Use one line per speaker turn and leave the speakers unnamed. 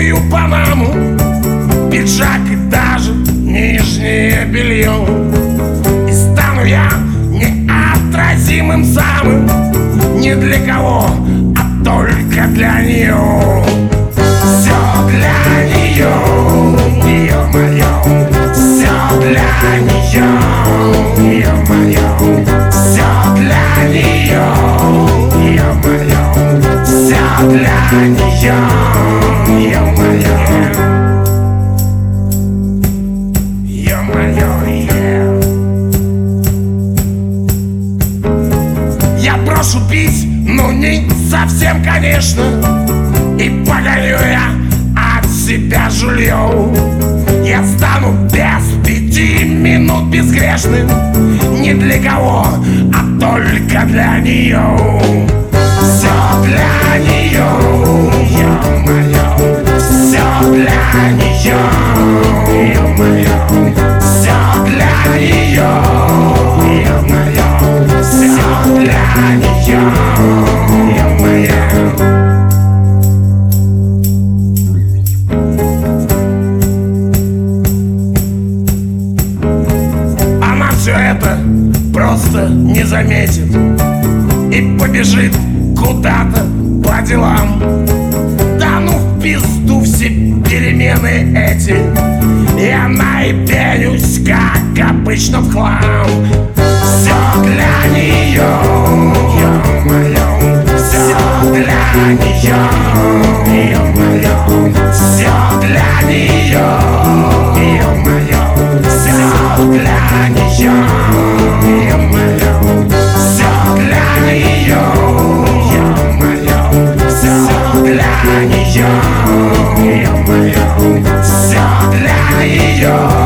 черную панаму, пиджак и даже нижнее белье. И стану я неотразимым самым, не для кого, а только для нее. Все для нее, ё-моё, все для нее, ё-моё, все для нее, ё-моё, все для нее, ё-моё, ё-моё, Я брошу пить, ну не совсем, конечно, и погоню я от себя жулье. Я стану без 5 минут безгрешным, не для кого, а только для нее. Все для нее, ё-моё, все для нее, ё-моё, все для нее, ё-моё, все для нее, ё-моё. Все это просто не заметит и побежит куда-то по делам. Да ну в пизду все перемены эти, я наебенюсь, как обычно, в хлам. Все для нее, ё-моё, все для нее, ё-моё, все для нее, ё-моё, все для нее, ё-моё, все для нее, ё-моё, все для нее, ё-моё, все для нее.